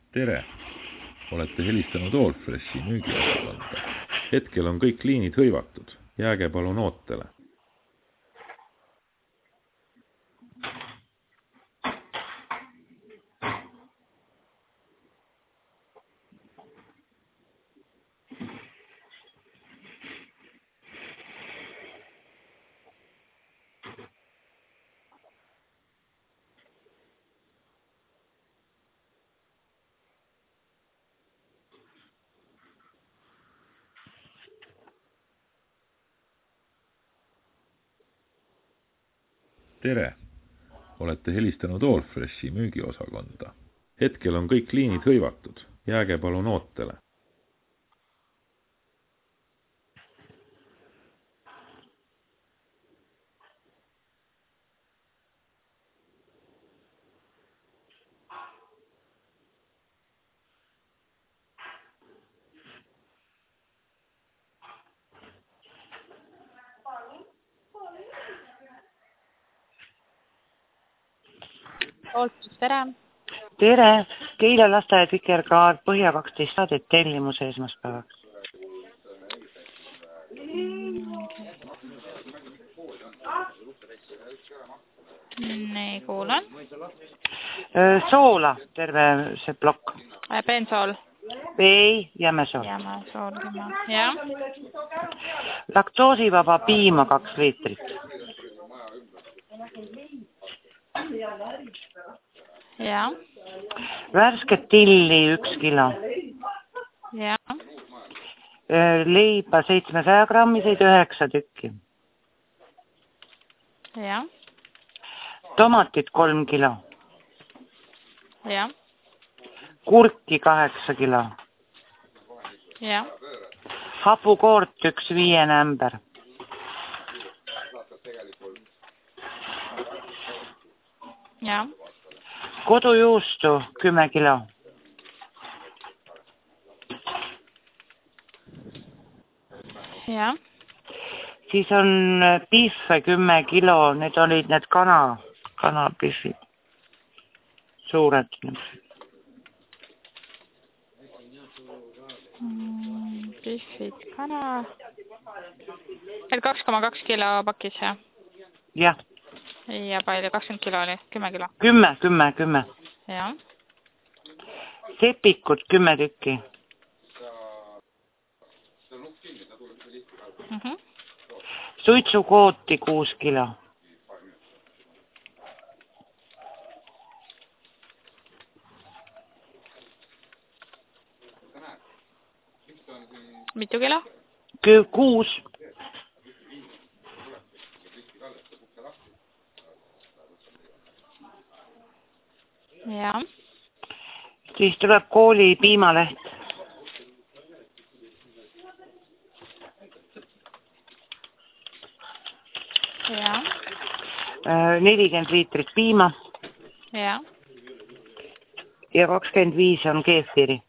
Tere! Olete helistanud Allfreshi müügiosakonda. Hetkel on kõik liinid hõivatud. Jääge palun ootele. Tere! Olete helistanud Allfreshi müügiosakonda. Hetkel on kõik liinid hõivatud. Jääge palun ootele. Tere! Tere! Keila lasteaed Vikerkaar Põhja 12 saadet tellimuse esmaspäevaks. Nii, kuulen. Soola, terve see plokk. Bensool. Ei, jämesool. Jämesool, jah. Laktoosivaba piima 2 liitrit. Ja. Värsket tilli 1 kilo. Ja. Leiba 700 grammiseid 9 tükki. Ja. Tomatit 3 kilo. Ja. Kurki 8 kilo. Ja. Hapukoort 1 5 ämber. Ja. Kodujuustu 10 kilo. Ja. Siis on pihve 10 kilo, need olid need kanapihvid. Suured. Pihvid, kana. 2,2 kilo pakis, jah? Jah. Ja palju? 20 kilo oli? 10 kilo? 10. Ja. Sepikut 10 tükki. Suitsukooti 6 kilo. Mitu kilo? 6. Ja. Siis tuleb kooli piimaleht. Ja. 40 liitrit piima. Ja. Ja 25 on keefiri.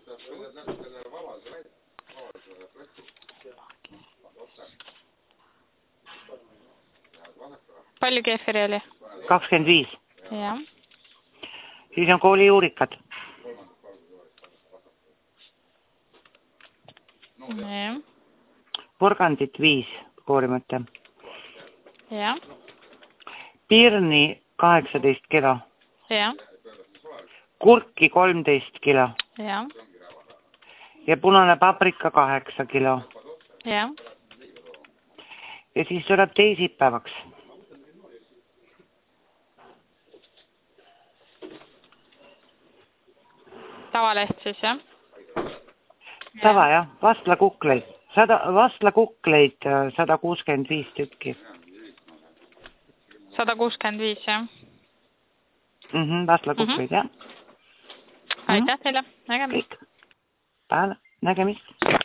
Palju keefiri oli? 25. Ja. Siis on kooli juurikad. Ja. Porgandit 5 koorimata. Ja. Pirni 18 kilo. Ja. Kurki 13 kilo. Ja. Ja punane paprika 8 kilo. Ja. Ja siis tuleb teisipäevaks. Tavaleht siis, jah? Tava, jah. Vastlakukleid. Vastlakukleid 165 tükki. 165, jah? Vastlakukleid, jah. Aitäh teile. Nägemist. Nägemist.